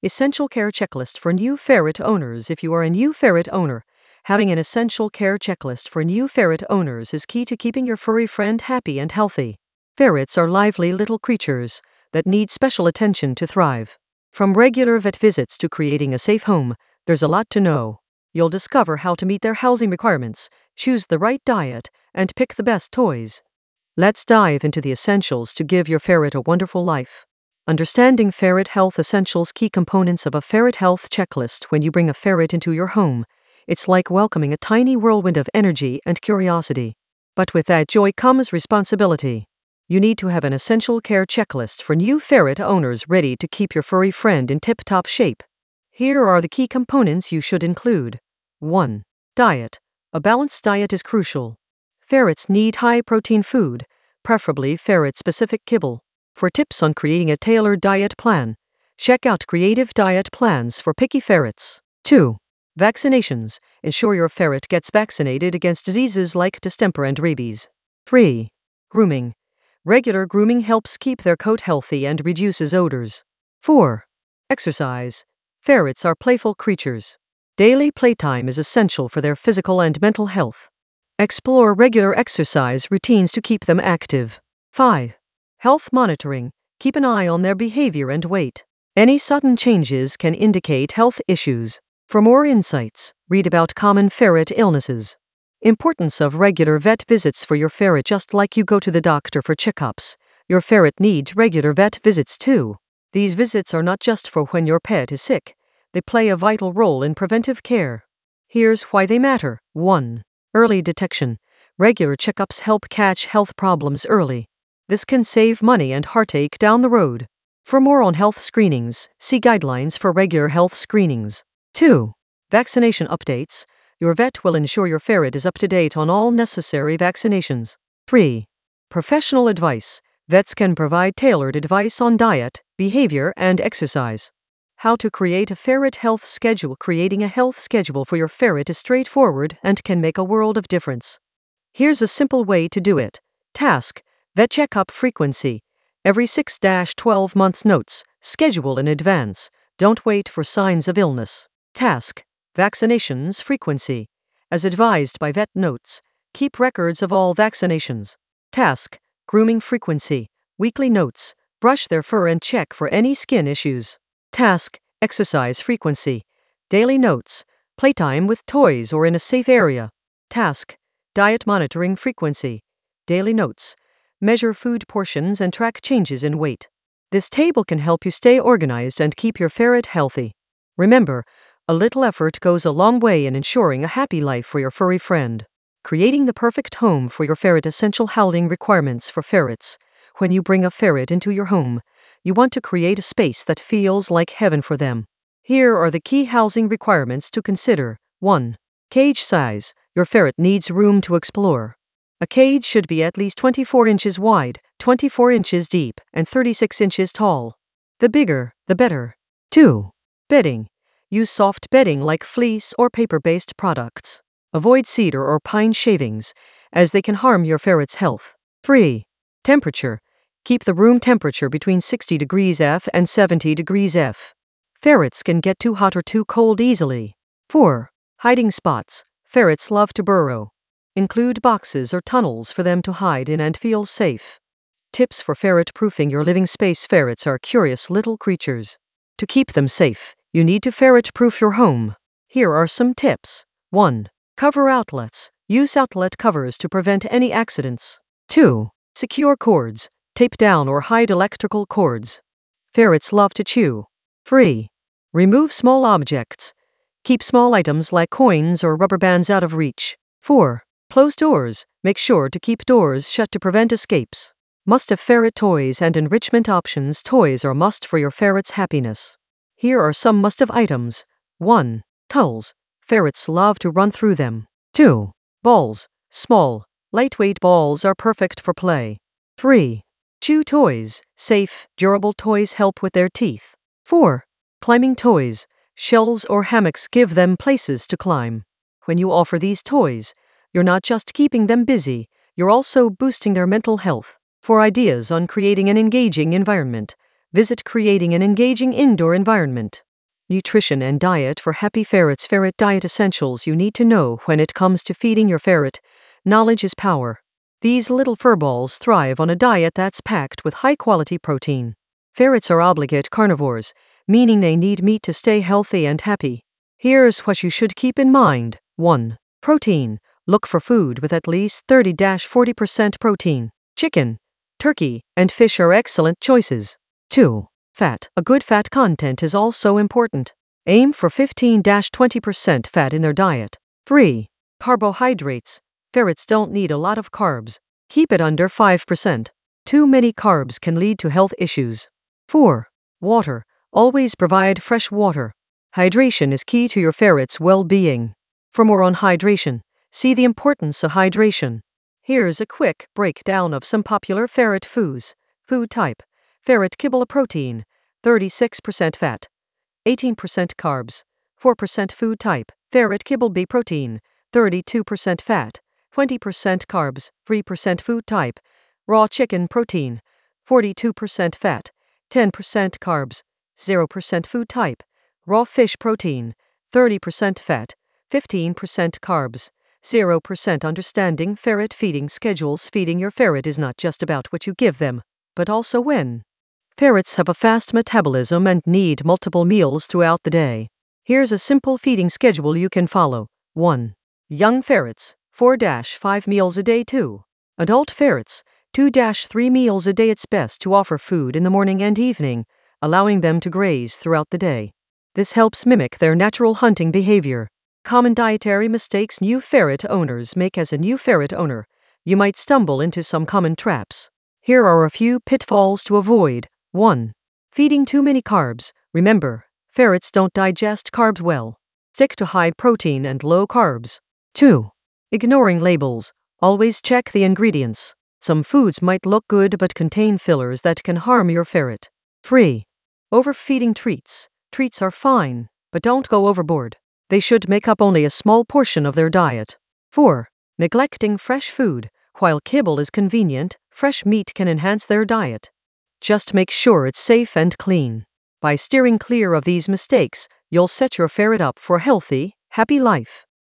Essential Care Checklist for New Ferret Owners. If you are a new ferret owner, having an essential care checklist for new ferret owners is key to keeping your furry friend happy and healthy. Ferrets are lively little creatures that need special attention to thrive. From regular vet visits to creating a safe home, there's a lot to know. You'll discover how to meet their housing requirements, choose the right diet, and pick the best toys. Let's dive into the essentials to give your ferret a wonderful life. Understanding ferret health essentials. Key components of a ferret health checklist. When you bring a ferret into your home, it's like welcoming a tiny whirlwind of energy and curiosity. But with that joy comes responsibility. You need to have an essential care checklist for new ferret owners ready to keep your furry friend in tip-top shape. Here are the key components you should include. 1. Diet. A balanced diet is crucial. Ferrets need high-protein food, preferably ferret-specific kibble. For tips on creating a tailored diet plan, check out Creative Diet Plans for Picky Ferrets. 2. Vaccinations. Ensure your ferret gets vaccinated against diseases like distemper and rabies. 3. Grooming. Regular grooming helps keep their coat healthy and reduces odors. 4. Exercise. Ferrets are playful creatures. Daily playtime is essential for their physical and mental health. Explore regular exercise routines to keep them active. 5. Health monitoring. Keep an eye on their behavior and weight. Any sudden changes can indicate health issues. For more insights, read about common ferret illnesses. Importance of regular vet visits for your ferret. Just like you go to the doctor for checkups, your ferret needs regular vet visits too. These visits are not just for when your pet is sick, they play a vital role in preventive care. Here's why they matter. 1. Early detection. Regular checkups help catch health problems early. This can save money and heartache down the road. For more on health screenings, see guidelines for regular health screenings. 2. Vaccination updates. Your vet will ensure your ferret is up to date on all necessary vaccinations. 3. Professional advice. Vets can provide tailored advice on diet, behavior, and exercise. How to create a ferret health schedule. Creating a health schedule for your ferret is straightforward and can make a world of difference. Here's a simple way to do it. Task. Vet checkup frequency. Every 6-12 months. Notes. Schedule in advance. Don't wait for signs of illness. Task. Vaccinations frequency. As advised by vet notes, keep records of all vaccinations. Task. Grooming frequency. Weekly notes. Brush their fur and check for any skin issues. Task. Exercise frequency. Daily notes. Playtime with toys or in a safe area. Task. Diet monitoring frequency. Daily notes. Measure food portions and track changes in weight. This table can help you stay organized and keep your ferret healthy. Remember, a little effort goes a long way in ensuring a happy life for your furry friend. Creating the perfect home for your ferret. Essential housing requirements for ferrets. When you bring a ferret into your home, you want to create a space that feels like heaven for them. Here are the key housing requirements to consider. 1. Cage size. Your ferret needs room to explore. A cage should be at least 24 inches wide, 24 inches deep, and 36 inches tall. The bigger, the better. 2. Bedding. Use soft bedding like fleece or paper-based products. Avoid cedar or pine shavings, as they can harm your ferret's health. 3. Temperature. Keep the room temperature between 60 degrees F and 70 degrees F. Ferrets can get too hot or too cold easily. 4. Hiding spots. Ferrets love to burrow. Include boxes or tunnels for them to hide in and feel safe. Tips for ferret-proofing your living space. Ferrets are curious little creatures. To keep them safe, you need to ferret-proof your home. Here are some tips. 1. Cover outlets. Use outlet covers to prevent any accidents. 2. Secure cords. Tape down or hide electrical cords. Ferrets love to chew. 3. Remove small objects. Keep small items like coins or rubber bands out of reach. 4. Close doors. Make sure to keep doors shut to prevent escapes. Must-have ferret toys and enrichment options. Toys are must for your ferret's happiness. Here are some must-have items. 1. Tunnels. Ferrets love to run through them. 2. Balls. Small, lightweight balls are perfect for play. 3. Chew toys. Safe, durable toys help with their teeth. 4. Climbing toys. Shelves or hammocks give them places to climb. When you offer these toys, you're not just keeping them busy, you're also boosting their mental health. For ideas on creating an engaging environment, visit Creating an Engaging Indoor Environment. Nutrition and diet for happy ferrets. Ferret diet essentials you need to know when it comes to feeding your ferret. Knowledge is power. These little furballs thrive on a diet that's packed with high-quality protein. Ferrets are obligate carnivores, meaning they need meat to stay healthy and happy. Here's what you should keep in mind. 1. Protein. Look for food with at least 30-40% protein. Chicken, turkey, and fish are excellent choices. 2. Fat. A good fat content is also important. Aim for 15-20% fat in their diet. 3. Carbohydrates. Ferrets don't need a lot of carbs. Keep it under 5%. Too many carbs can lead to health issues. 4. Water. Always provide fresh water. Hydration is key to your ferret's well-being. For more on hydration, see the importance of hydration. Here's a quick breakdown of some popular ferret foods. Food type. Ferret kibble. Protein, 36% fat, 18% carbs, 4% food type. Ferret kibble B. Protein, 32% fat, 20% carbs, 3% food type. Raw chicken. Protein, 42% fat, 10% carbs, 0% food type. Raw fish. Protein, 30% fat, 15% carbs, 0%. Understanding ferret feeding schedules. Feeding your ferret is not just about what you give them, but also when. Ferrets have a fast metabolism and need multiple meals throughout the day. Here's a simple feeding schedule you can follow. 1. Young ferrets, 4-5 meals a day. 2. Adult ferrets, 2-3 meals a day. It's best to offer food in the morning and evening, allowing them to graze throughout the day. This helps mimic their natural hunting behavior. Common dietary mistakes new ferret owners make. As a new ferret owner, you might stumble into some common traps. Here are a few pitfalls to avoid. 1. Feeding too many carbs. Remember, ferrets don't digest carbs well. Stick to high protein and low carbs. 2. Ignoring labels. Always check the ingredients. Some foods might look good but contain fillers that can harm your ferret. 3. Overfeeding treats. Treats are fine, but don't go overboard. They should make up only a small portion of their diet. 4. Neglecting fresh food. While kibble is convenient, fresh meat can enhance their diet. Just make sure it's safe and clean. By steering clear of these mistakes, you'll set your ferret up for a healthy, happy life.